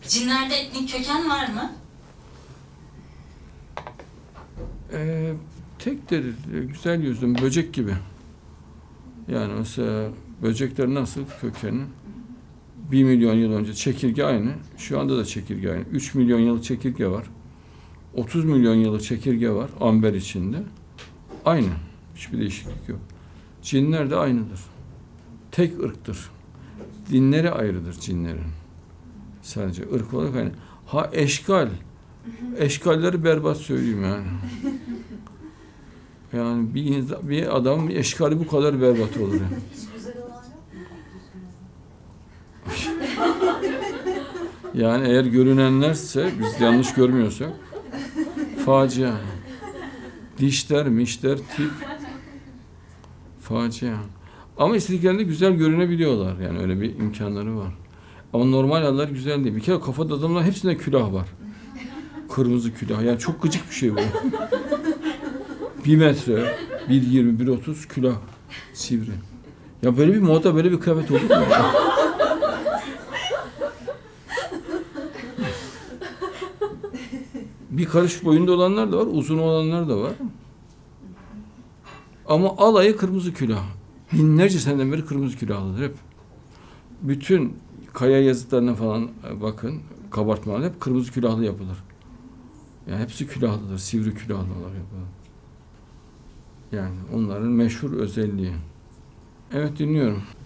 Cinlerde etnik köken var mı? Tektir, güzel yüzlüm, böcek gibi. Yani mesela böcekler nasıl kökeni? 1 milyon yıl önce çekirge aynı. Şu anda da çekirge aynı. 3 milyon yıl çekirge var. 30 milyon yıllık çekirge var amber içinde. Aynı. Hiçbir değişiklik yok. Cinler de aynıdır. Tek ırktır. Dinleri ayrıdır cinlerin. Sadece ırk olarak aynı. Ha eşkal. Eşkalleri berbat söyleyeyim yani. Yani bir adam eşkali bu kadar berbat olur yani. Yani eğer görünenlerse, biz yanlış görmüyorsak, facia. Dişler, mişler, tip, facia. Ama istediklerinde güzel görünebiliyorlar. Yani öyle bir imkanları var. Ama normal haller güzel değil. Bir kere kafada adamlar hepsinde külah var. Kırmızı külah. Yani çok gıcık bir şey bu. 1 metre, 1.20, 1.30 külah. Sivri. Ya böyle bir moda, böyle bir kıyafet olur mu? Bir karış boyunda olanlar da var, uzun olanlar da var. Ama alayı kırmızı külah. Binlerce seneden beri kırmızı külahlıdır hep. Bütün kaya yazıtlarına falan bakın, kabartmalar hep kırmızı külahlı yapılır. Yani hepsi külahlıdır, sivri külahlı olarak yapılır. Yani onların meşhur özelliği. Evet, dinliyorum.